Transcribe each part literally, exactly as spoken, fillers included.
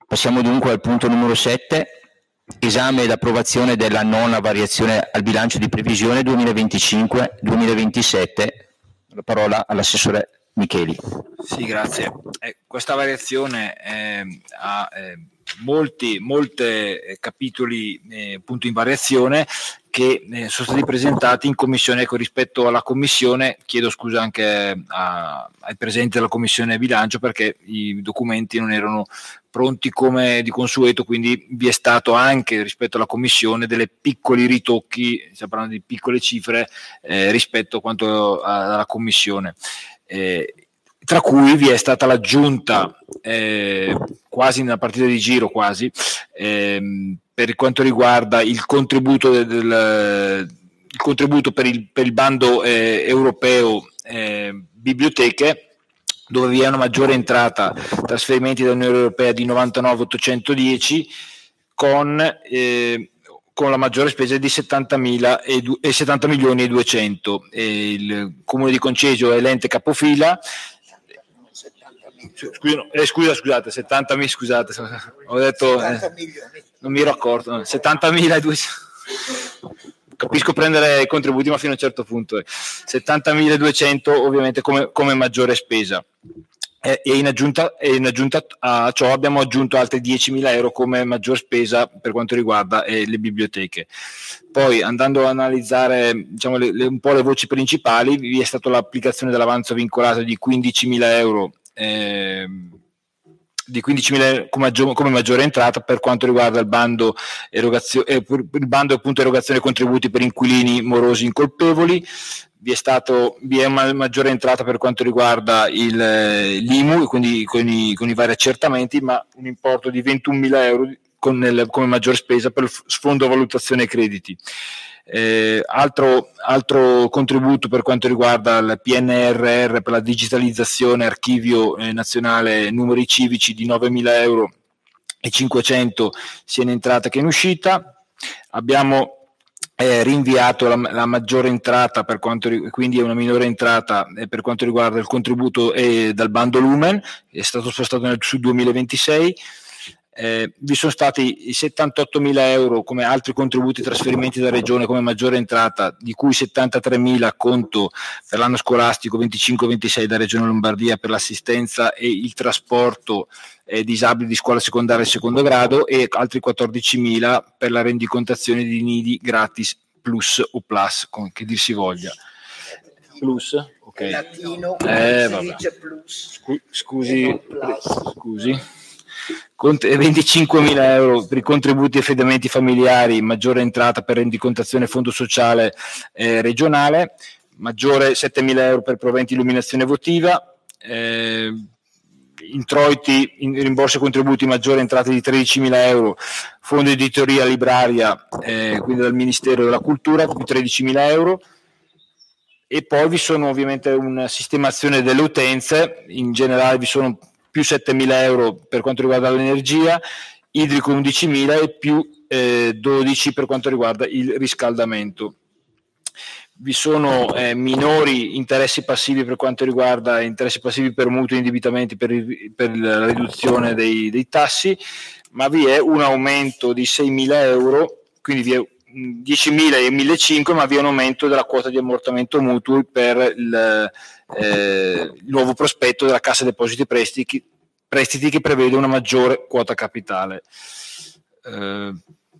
Passiamo dunque al punto numero sette, esame ed approvazione della nona variazione al bilancio di previsione duemilaventicinque duemilaventisette. La parola all'assessore Micheli. Sì, grazie. Eh, questa variazione eh, ha eh, molti molti eh, capitoli eh, appunto in variazione che eh, sono stati presentati in commissione. Ecco, rispetto alla commissione chiedo scusa anche a, ai presenti della commissione bilancio perché i documenti non erano pronti come di consueto, quindi vi è stato anche rispetto alla commissione delle piccoli ritocchi, stiamo parlando di piccole cifre eh, rispetto a quanto alla commissione. Eh, tra cui vi è stata l'aggiunta eh, quasi nella partita di giro quasi ehm, per quanto riguarda il contributo del, del il contributo per il, per il bando eh, europeo eh, biblioteche, dove vi è una maggiore entrata trasferimenti dall'Unione Europea di novantanove ottocentodieci con eh, con la maggiore spesa di settanta milioni e duecento. E il Comune di Concesio è l'ente capofila. Scusa, no, eh, scusa scusate, settantamila, scusate, ho detto, eh, non mi ero accorto, settantamila e duecento. Capisco prendere i contributi, ma fino a un certo punto. Eh. settantamila e duecento ovviamente come, come maggiore spesa. E in aggiunta, e in aggiunta a ciò abbiamo aggiunto altri diecimila euro come maggior spesa per quanto riguarda eh, le biblioteche. Poi andando a analizzare diciamo, le, le, un po' le voci principali, vi è stata l'applicazione dell'avanzo vincolato di quindicimila euro eh, di quindicimila come, come maggiore entrata per quanto riguarda il bando erogazione, eh, il bando appunto erogazione contributi per inquilini morosi incolpevoli. Vi è stato vi è una maggiore entrata per quanto riguarda il, l'I M U, quindi con i, con i vari accertamenti, ma un importo di ventunomila euro con il, come maggior spesa per il Fondo Valutazione Crediti. Eh, altro, altro contributo per quanto riguarda il P N R R per la digitalizzazione archivio eh, nazionale numeri civici di novemila euro e cinquecento sia in entrata che in uscita. Abbiamo eh, rinviato la, la maggiore entrata per quanto quindi è una minore entrata eh, per quanto riguarda il contributo eh, dal bando Lumen, è stato spostato nel, sul duemilaventisei. Eh, vi sono stati i settantottomila euro come altri contributi trasferimenti da regione come maggiore entrata, di cui settantatremila conto per l'anno scolastico venticinque ventisei da Regione Lombardia per l'assistenza e il trasporto eh, disabili di scuola secondaria e secondo grado, e altri quattordicimila per la rendicontazione di nidi gratis plus o plus, come che dir si voglia. Plus? Ok. Latino, eh, si dice plus. Scu- scusi, scusi. venticinquemila euro per i contributi e affidamenti familiari, maggiore entrata per rendicontazione fondo sociale eh, regionale, maggiore settemila euro per proventi illuminazione votiva, eh, introiti, in, rimborsi e contributi, maggiore entrata di tredicimila euro, fondo editoria libraria, eh, quindi dal Ministero della Cultura, più tredicimila euro. E poi vi sono ovviamente una sistemazione delle utenze, in generale vi sono più settemila euro per quanto riguarda l'energia, idrico undicimila e più eh, dodici per quanto riguarda il riscaldamento. Vi sono eh, minori interessi passivi per quanto riguarda interessi passivi per mutui e indebitamenti per, il, per la riduzione dei, dei tassi, ma vi è un aumento di seimila euro, quindi vi è diecimila e millecinquecento, ma vi è un aumento della quota di ammortamento mutui per il, eh, il nuovo prospetto della Cassa Depositi e Prestiti, prestiti che prevede una maggiore quota capitale. Eh,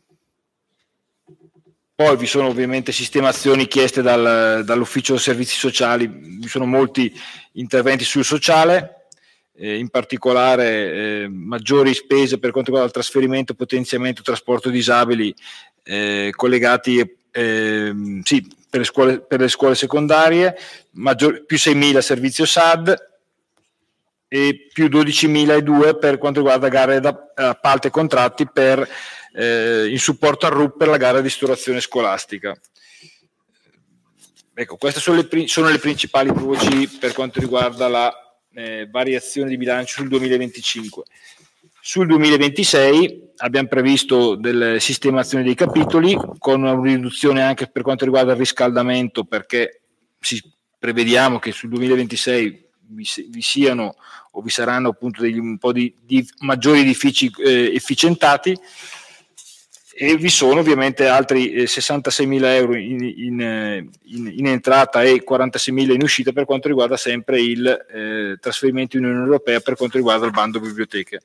poi vi sono ovviamente sistemazioni chieste dal, dall'Ufficio Servizi Sociali, vi sono molti interventi sul sociale, eh, in particolare eh, maggiori spese per quanto riguarda il trasferimento, potenziamento, trasporto disabili eh, collegati eh, sì, per le scuole, per le scuole secondarie, maggior, più seimila servizio S A D e più dodicimila per quanto riguarda gare da appalti e contratti per eh, in supporto al R U P per la gara di ristorazione scolastica. Ecco, queste sono le, sono le principali voci per quanto riguarda la eh, variazione di bilancio sul duemilaventicinque. Sul duemilaventisei abbiamo previsto delle sistemazioni dei capitoli con una riduzione anche per quanto riguarda il riscaldamento, perché si prevediamo che sul duemilaventisei vi, vi siano o vi saranno appunto degli, un po' di, di maggiori edifici eh, efficientati, e vi sono ovviamente altri eh, sessantaseimila euro in, in, in, in entrata e quarantaseimila in uscita per quanto riguarda sempre il eh, trasferimento in Unione Europea per quanto riguarda il bando biblioteche.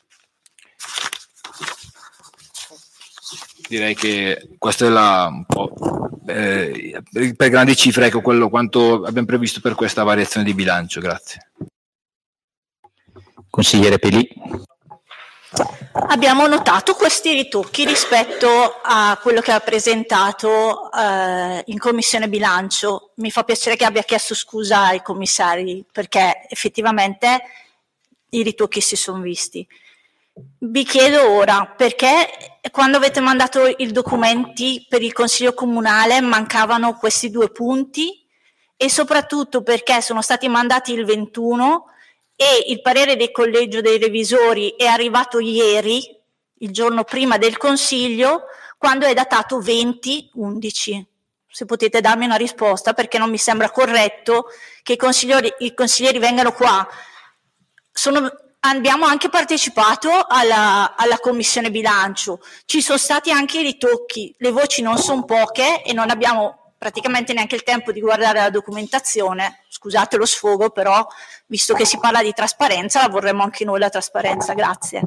Direi che questa è la un po' eh, per grandi cifre, ecco quello quanto abbiamo previsto per questa variazione di bilancio. Grazie. Consigliere Peli. Abbiamo notato questi ritocchi rispetto a quello che ha presentato eh, in Commissione Bilancio. Mi fa piacere che abbia chiesto scusa ai commissari, perché effettivamente i ritocchi si sono visti. Vi chiedo ora, perché quando avete mandato i documenti per il Consiglio Comunale mancavano questi due punti, e soprattutto perché sono stati mandati il ventuno e il parere del collegio dei revisori è arrivato ieri, il giorno prima del Consiglio, quando è datato venti undici. Se potete darmi una risposta, perché non mi sembra corretto che i consiglieri, i consiglieri vengano qua. Sono, abbiamo anche partecipato alla, alla Commissione Bilancio, ci sono stati anche i ritocchi, le voci non sono poche e non abbiamo praticamente neanche il tempo di guardare la documentazione. Scusate lo sfogo, però visto che si parla di trasparenza la vorremmo anche noi la trasparenza. Grazie.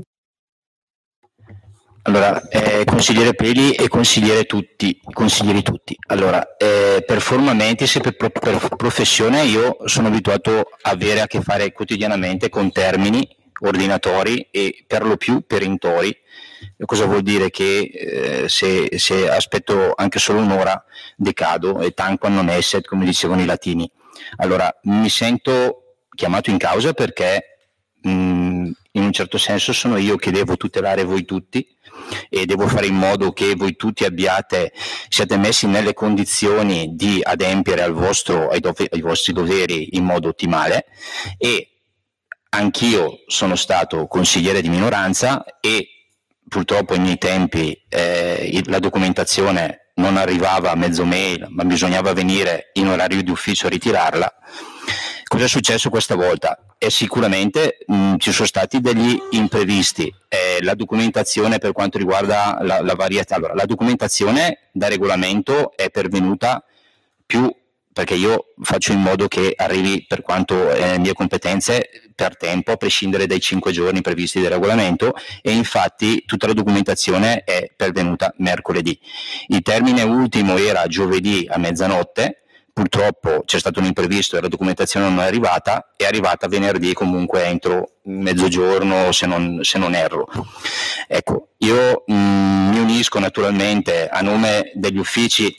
Allora, eh, consigliere Peli e consigliere tutti, consiglieri tutti. Allora, eh, per forma mentis e per, per professione io sono abituato a avere a che fare quotidianamente con termini ordinatori e per lo più perentori. Cosa vuol dire? Che eh, se, se aspetto anche solo un'ora decado, e tanquam non esset, come dicevano i latini. Allora, mi sento chiamato in causa perché mh, in un certo senso sono io che devo tutelare voi tutti e devo fare in modo che voi tutti abbiate, siate messi nelle condizioni di adempiere al vostro, ai, dove, ai vostri doveri in modo ottimale. E anch'io sono stato consigliere di minoranza e purtroppo ai miei tempi eh, la documentazione non arrivava a mezzo mail, ma bisognava venire in orario di ufficio a ritirarla. Cosa è successo questa volta? E sicuramente mh, ci sono stati degli imprevisti. Eh, la documentazione per quanto riguarda la, la varietà, allora la documentazione da regolamento è pervenuta più, perché io faccio in modo che arrivi, per quanto è mie competenze, per tempo, a prescindere dai cinque giorni previsti del regolamento, e infatti tutta la documentazione è pervenuta mercoledì. Il termine ultimo era giovedì a mezzanotte, purtroppo c'è stato un imprevisto e la documentazione non è arrivata, è arrivata venerdì comunque entro mezzogiorno, se non, se non erro. Ecco, io mh, mi unisco naturalmente a nome degli uffici.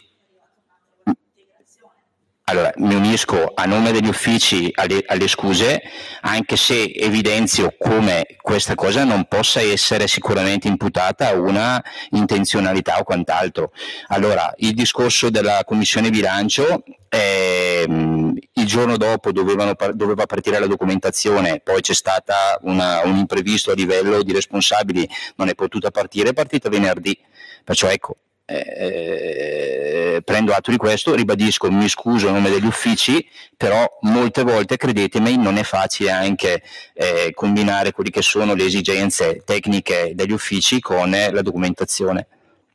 Allora, mi unisco a nome degli uffici alle, alle scuse, anche se evidenzio come questa cosa non possa essere sicuramente imputata a una intenzionalità o quant'altro. Allora, il discorso della Commissione Bilancio, ehm, il giorno dopo dovevano, doveva partire la documentazione, poi c'è stata una, un imprevisto a livello di responsabili, non è potuta partire, è partita venerdì, perciò ecco. Eh, prendo atto di questo, ribadisco, mi scuso a nome degli uffici, però molte volte, credetemi, non è facile anche eh, combinare quelle che sono le esigenze tecniche degli uffici con eh, la documentazione.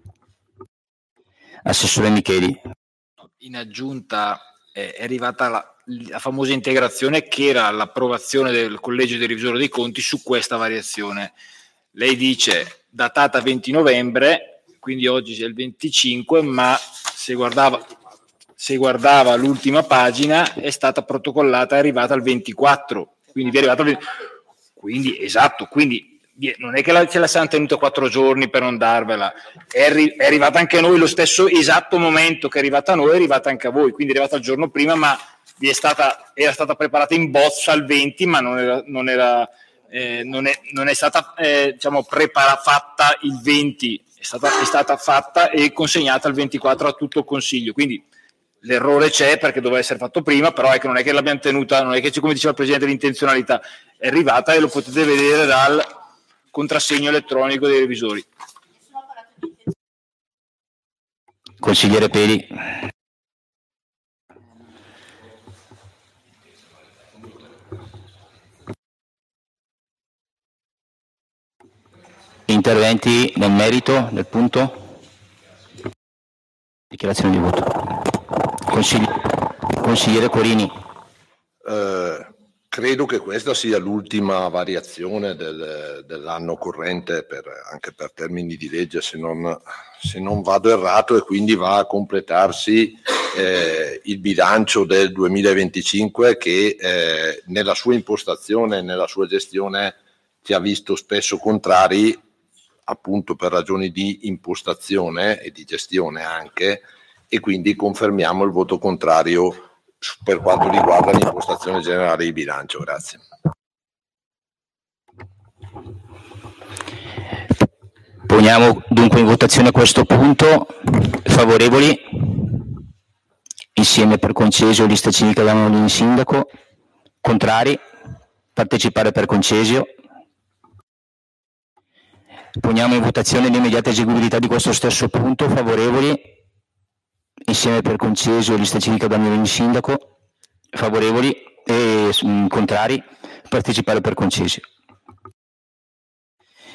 Assessore Micheli. In aggiunta eh, è arrivata la, la famosa integrazione che era l'approvazione del Collegio dei Revisori dei Conti su questa variazione. Lei dice datata venti novembre, quindi oggi è il venticinque, ma se guardava, se guardava l'ultima pagina è stata protocollata, è arrivata al ventiquattro, quindi vi è arrivata al venti, quindi esatto, quindi non è che la, ce la siamo tenuta quattro giorni per non darvela, è, arri- è arrivata anche a noi lo stesso esatto momento che è arrivata a noi, è arrivata anche a voi, quindi è arrivata il giorno prima, ma vi è stata, era stata preparata in bozza al venti, ma non era, non era eh, non, è, non è stata eh, diciamo prepara, fatta il venti. È stata, è stata fatta e consegnata il ventiquattro a tutto il Consiglio, quindi l'errore c'è perché doveva essere fatto prima, però è che non è che l'abbiamo tenuta, non è che, come diceva il Presidente, l'intenzionalità è arrivata e lo potete vedere dal contrassegno elettronico dei revisori. Consigliere Peli. Interventi nel merito del punto? Dichiarazione di voto. Consigli- Consigliere Corini. Eh, credo che questa sia l'ultima variazione del, dell'anno corrente, per, anche per termini di legge, se non, se non vado errato, e quindi va a completarsi eh, il bilancio del duemilaventicinque che eh, nella sua impostazione e nella sua gestione ci ha visto spesso contrari, appunto per ragioni di impostazione e di gestione anche, e quindi confermiamo il voto contrario per quanto riguarda l'impostazione generale di bilancio. Grazie. Poniamo dunque in votazione questo punto. Favorevoli? Insieme per Concesio, lista civica Damiano Sindaco. Contrari? Partecipare per Concesio. Poniamo in votazione l'immediata eseguibilità di questo stesso punto. Favorevoli? Insieme per Concesio, lista civica Damiano Sindaco. Favorevoli? E mh, contrari? Partecipare per Concesio.